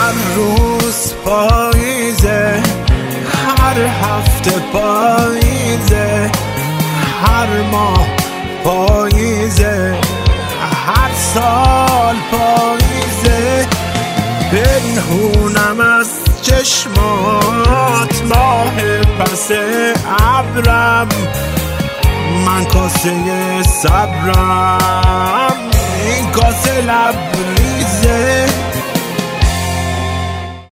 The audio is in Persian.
هر روز پاییزه، هر هفته پاییزه، هر ماه پاییزه، هر سال پاییزه. پنهونم از چشمات ماه پس ابرم، من کاسه صبرم، این کاسه لبریزه.